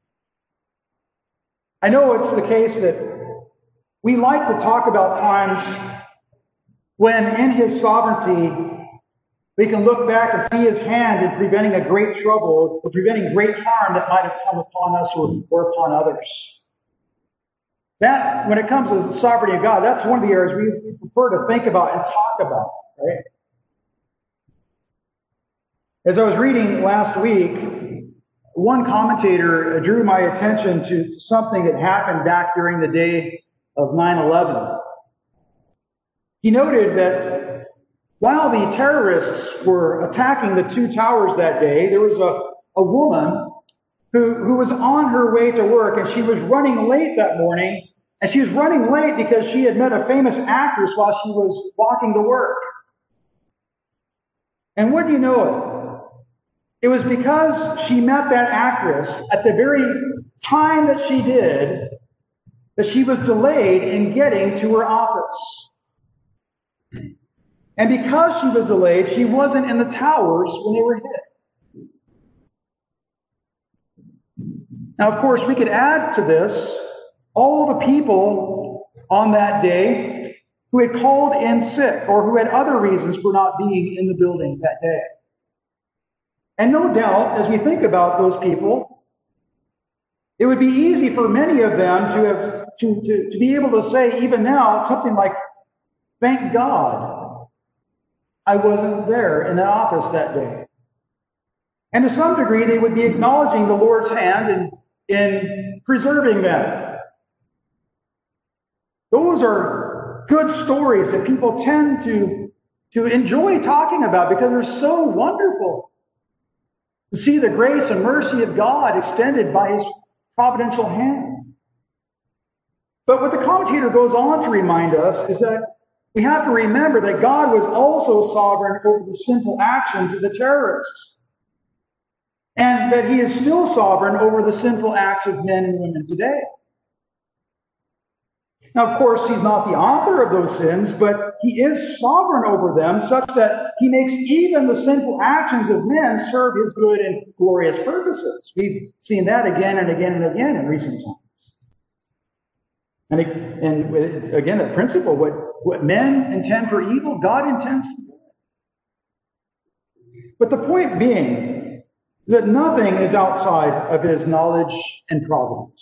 I know it's the case that we like to talk about times when in his sovereignty we can look back and see his hand in preventing a great trouble or preventing great harm that might have come upon us or upon others. That, when it comes to the sovereignty of God, that's one of the areas we prefer to think about and talk about, right? As I was reading last week, one commentator drew my attention to something that happened back during the day of 9/11. He noted that while the terrorists were attacking the two towers that day, there was a woman who was on her way to work, and she was running late that morning. And she was running late because she had met a famous actress while she was walking to work. And wouldn't you know it? It was because she met that actress at the very time that she did that she was delayed in getting to her office. And because she was delayed, she wasn't in the towers when they were hit. Now, of course, we could add to this all the people on that day who had called in sick or who had other reasons for not being in the building that day. And no doubt, as we think about those people, it would be easy for many of them to be able to say, even now, something like, "Thank God I wasn't there in the office that day." And to some degree, they would be acknowledging the Lord's hand in preserving them. Those are good stories that people tend to enjoy talking about because they're so wonderful. To see the grace and mercy of God extended by His providential hand. But what the commentator goes on to remind us is that we have to remember that God was also sovereign over the sinful actions of the terrorists. And that He is still sovereign over the sinful acts of men and women today. Now, of course, He's not the author of those sins, but He is sovereign over them such that He makes even the sinful actions of men serve His good and glorious purposes. We've seen that again and again and again in recent times. And again, a principle, what men intend for evil, God intends for good. But the point being that nothing is outside of His knowledge and providence.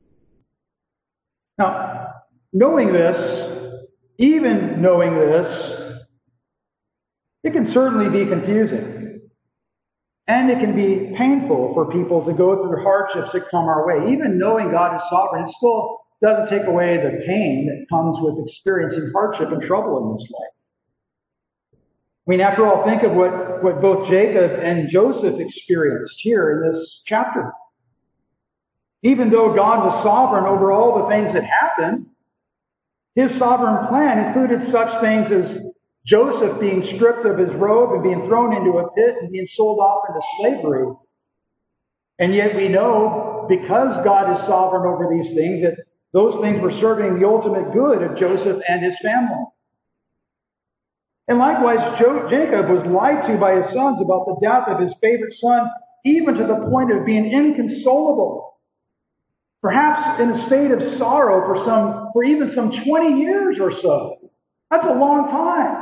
Now, knowing this, even knowing this, it can certainly be confusing. And it can be painful for people to go through hardships that come our way. Even knowing God is sovereign, it still doesn't take away the pain that comes with experiencing hardship and trouble in this life. I mean, after all, think of what both Jacob and Joseph experienced here in this chapter. Even though God was sovereign over all the things that happened, His sovereign plan included such things as Joseph being stripped of his robe and being thrown into a pit and being sold off into slavery. And yet we know, because God is sovereign over these things, that those things were serving the ultimate good of Joseph and his family. And likewise, Jacob was lied to by his sons about the death of his favorite son, even to the point of being inconsolable. Perhaps in a state of sorrow for even some 20 years or so. That's a long time.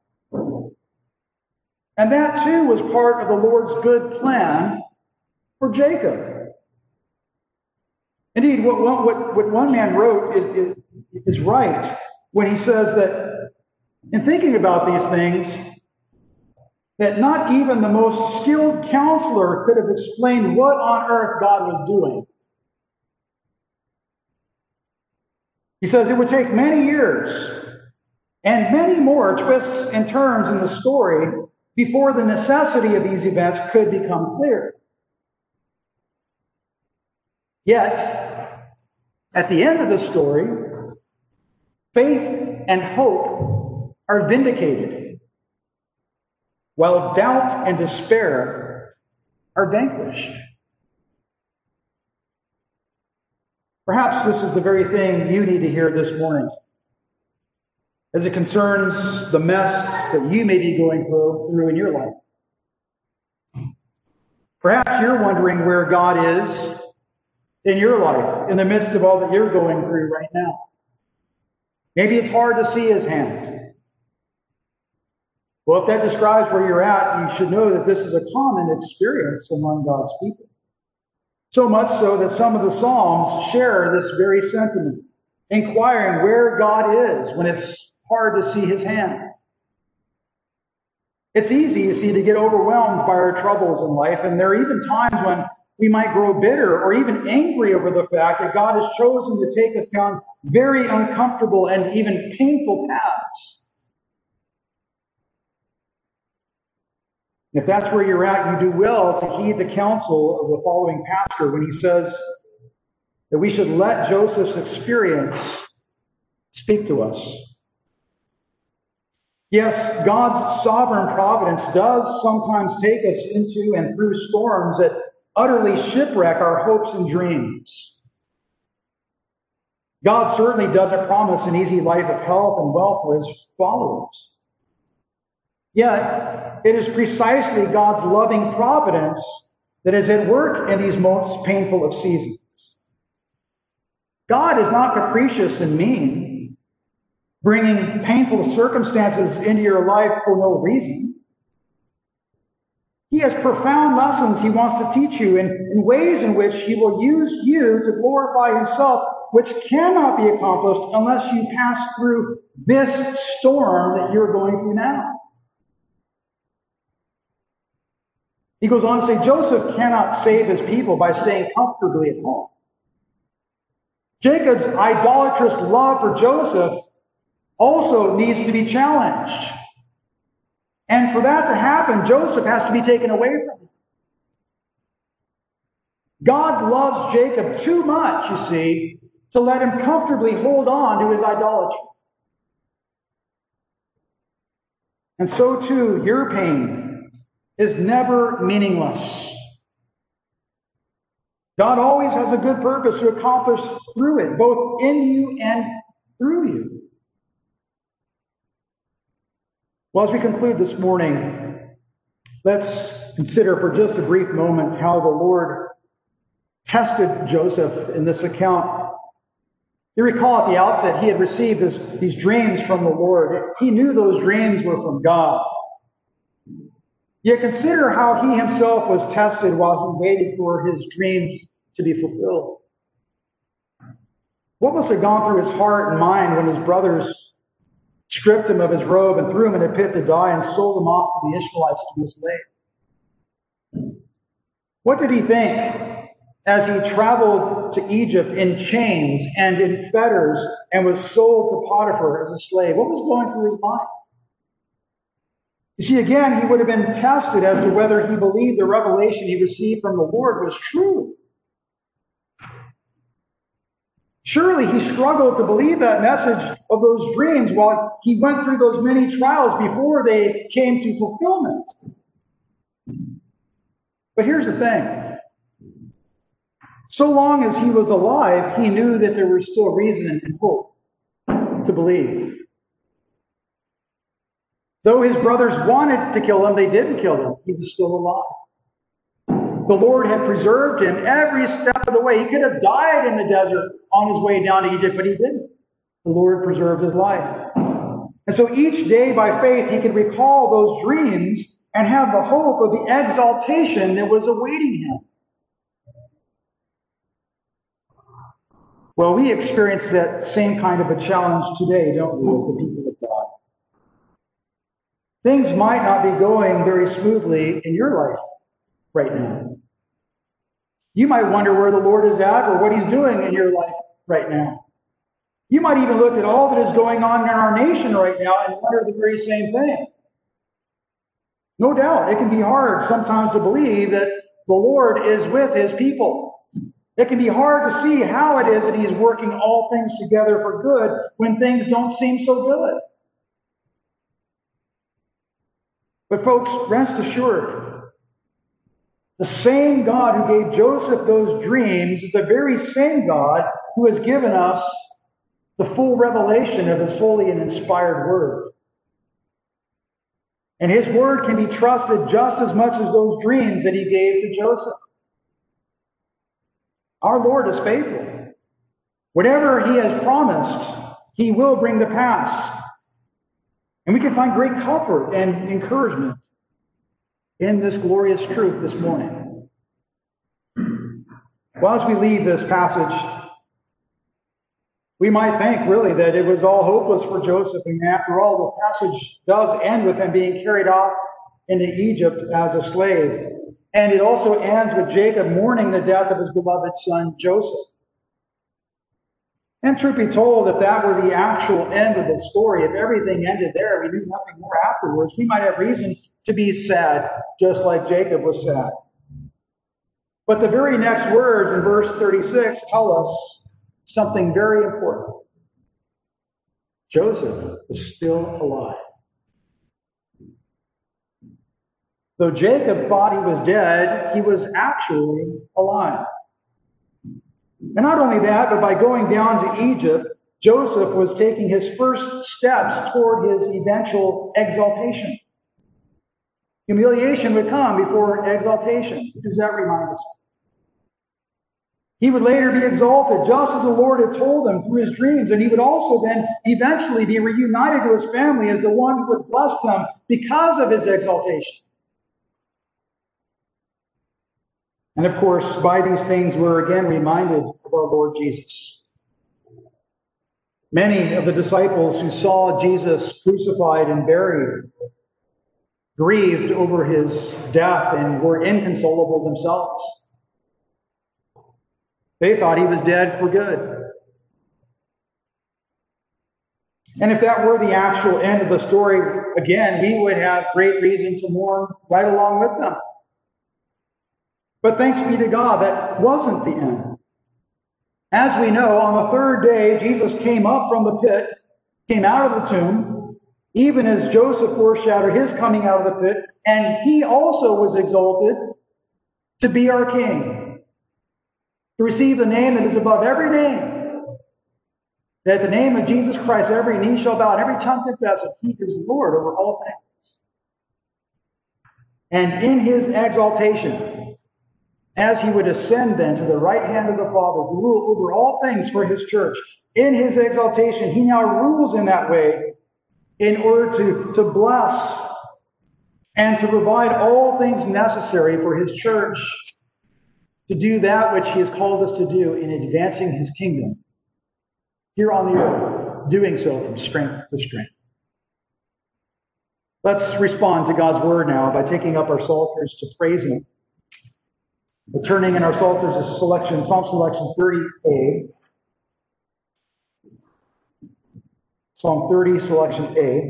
And that too was part of the Lord's good plan for Jacob. Indeed, what one man wrote is right when he says that in thinking about these things, that not even the most skilled counselor could have explained what on earth God was doing. He says it would take many years and many more twists and turns in the story before the necessity of these events could become clear. Yet, at the end of the story, faith and hope are vindicated, while doubt and despair are vanquished. Perhaps this is the very thing you need to hear this morning, as it concerns the mess that you may be going through in your life. Perhaps you're wondering where God is in your life, in the midst of all that you're going through right now. Maybe it's hard to see His hand. Well, if that describes where you're at, you should know that this is a common experience among God's people. So much so that some of the Psalms share this very sentiment. inquiring where God is when it's hard to see his hand. It's easy, you see, to get overwhelmed by our troubles in life, and there are even times when we might grow bitter or even angry over the fact that God has chosen to take us down very uncomfortable and even painful paths. If that's where you're at, you do well to heed the counsel of the following pastor when he says that we should let Joseph's experience speak to us. Yes, God's sovereign providence does sometimes take us into and through storms that utterly shipwreck our hopes and dreams. God certainly doesn't promise an easy life of health and wealth for his followers. Yet, it is precisely God's loving providence that is at work in these most painful of seasons. God is not capricious and mean, bringing painful circumstances into your life for no reason. He has profound lessons he wants to teach you in ways in which he will use you to glorify himself, which cannot be accomplished unless you pass through this storm that you're going through now. He goes on to say, Joseph cannot save his people by staying comfortably at home. Jacob's idolatrous love for Joseph also needs to be challenged. And for that to happen, Joseph has to be taken away from him. God loves Jacob too much, you see, to let him comfortably hold on to his idolatry. And so too, your pain is never meaningless. God always has a good purpose to accomplish through it, both in you and through you. Well, as we conclude this morning, let's consider for just a brief moment how the Lord tested Joseph in this account. You recall at the outset, he had received these dreams from the Lord. He knew those dreams were from God. Yet consider how he himself was tested while he waited for his dreams to be fulfilled. What must have gone through his heart and mind when his brothers stripped him of his robe and threw him in a pit to die and sold him off to the Ishmaelites to be a slave? What did he think as he traveled to Egypt in chains and in fetters and was sold to Potiphar as a slave? What was going through his mind? You see, again, he would have been tested as to whether he believed the revelation he received from the Lord was true. Surely he struggled to believe that message of those dreams while he went through those many trials before they came to fulfillment. But here's the thing. So long as he was alive, he knew that there was still reason and hope to believe. Though his brothers wanted to kill him, they didn't kill him. He was still alive. The Lord had preserved him every step of the way. He could have died in the desert on his way down to Egypt, but he didn't. The Lord preserved his life. And so each day by faith, he could recall those dreams and have the hope of the exaltation that was awaiting him. Well, we experience that same kind of a challenge today, don't we, as the people of God? Things might not be going very smoothly in your life right now. You might wonder where the Lord is at or what he's doing in your life right now. You might even look at all that is going on in our nation right now and wonder the very same thing. No doubt, it can be hard sometimes to believe that the Lord is with his people. It can be hard to see how it is that he's working all things together for good when things don't seem so good. But folks, rest assured, the same God who gave Joseph those dreams is the very same God who has given us the full revelation of his holy and inspired word. And his word can be trusted just as much as those dreams that he gave to Joseph. Our Lord is faithful. Whatever he has promised, he will bring to pass. And we can find great comfort and encouragement in this glorious truth this morning. Well, as we leave this passage, We might think, really, that it was all hopeless for Joseph. And after all, the passage does end with him being carried off into Egypt as a slave. And it also ends with Jacob mourning the death of his beloved son, Joseph. And truth be told, if that were the actual end of the story, if everything ended there, we knew nothing more afterwards, we might have reason to be sad, just like Jacob was sad. But the very next words in verse 36 tell us something very important. Joseph is still alive. Though Jacob thought he was dead, he was actually alive. And not only that, but by going down to Egypt, Joseph was taking his first steps toward his eventual exaltation. Humiliation would come before exaltation. What does that remind us of? He would later be exalted, just as the Lord had told him through his dreams, and he would also then eventually be reunited to his family as the one who would bless them because of his exaltation. And of course, by these things, we're again reminded of our Lord Jesus. Many of the disciples who saw Jesus crucified and buried grieved over his death and were inconsolable themselves. They thought he was dead for good. And if that were the actual end of the story, again, we would have great reason to mourn right along with them. But thanks be to God, that wasn't the end. As we know, on the third day, Jesus came up from the pit, came out of the tomb, even as Joseph foreshadowed his coming out of the pit, and he also was exalted to be our King, to receive the name that is above every name, that at the name of Jesus Christ every knee shall bow and every tongue confess that he is Lord over all things. And in his exaltation, as he would ascend then to the right hand of the Father, to rule over all things for his church, in his exaltation, he now rules in that way in order to bless and to provide all things necessary for his church to do that which he has called us to do in advancing his kingdom here on the earth, doing so from strength to strength. Let's respond to God's word now by taking up our psalters to praise him. We're turning in our psalters to Psalm selection 30A. Psalm 30, selection A.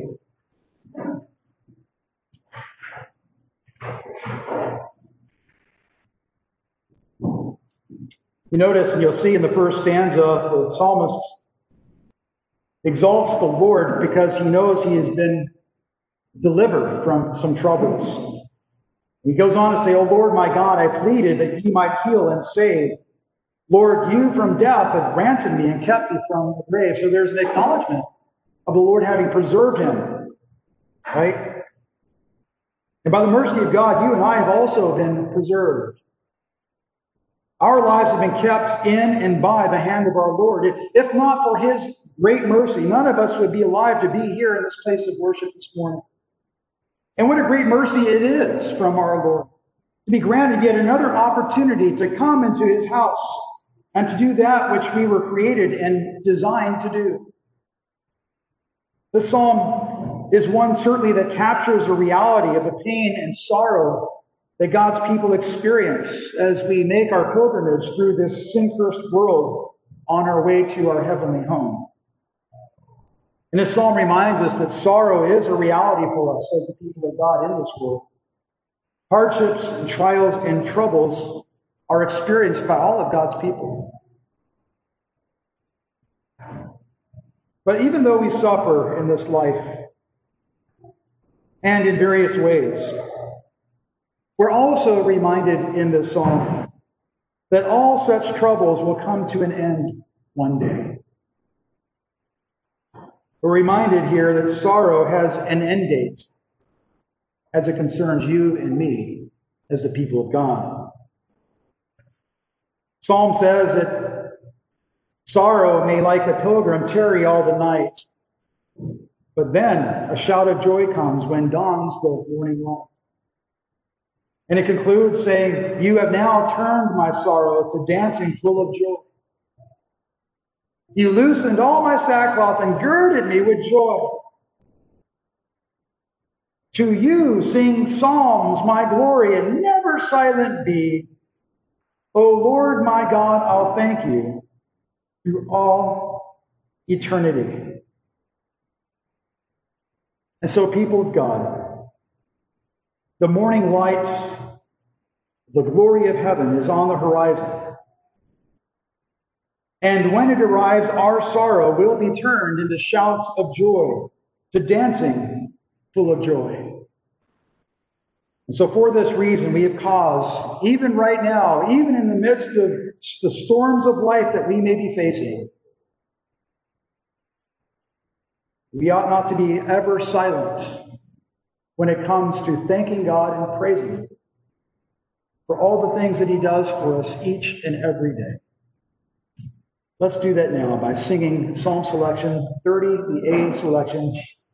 You notice, and you'll see in the first stanza, the psalmist exalts the Lord because he knows he has been delivered from some troubles. He goes on to say, "O Lord my God, I pleaded that you might heal and save. Lord, you from death have ransomed me and kept me from the grave." So there's an acknowledgement of the Lord having preserved him, right? And by the mercy of God, you and I have also been preserved. Our lives have been kept in and by the hand of our Lord. If not for his great mercy, none of us would be alive to be here in this place of worship this morning. And what a great mercy it is from our Lord to be granted yet another opportunity to come into his house and to do that which we were created and designed to do. This psalm is one certainly that captures the reality of the pain and sorrow that God's people experience as we make our pilgrimage through this sin-cursed world on our way to our heavenly home. And this psalm reminds us that sorrow is a reality for us as the people of God in this world. Hardships and trials and troubles are experienced by all of God's people. But even though we suffer in this life, and in various ways, we're also reminded in this psalm that all such troubles will come to an end one day. We're reminded here that sorrow has an end date as it concerns you and me as the people of God. Psalm says that sorrow may, like a pilgrim, tarry all the night, but then a shout of joy comes when dawns the morning light. And it concludes saying, "You have now turned my sorrow to dancing full of joy." He loosened all my sackcloth and girded me with joy. To you sing psalms, my glory, and never silent be. O Lord my God, I'll thank you through all eternity. And so, people of God, the morning light, the glory of heaven is on the horizon. And when it arrives, our sorrow will be turned into shouts of joy, to dancing full of joy. And so for this reason, we have cause, even right now, even in the midst of the storms of life that we may be facing, we ought not to be ever silent when it comes to thanking God and praising Him for all the things that He does for us each and every day. Let's do that now by singing Psalm selection 30, the A selection.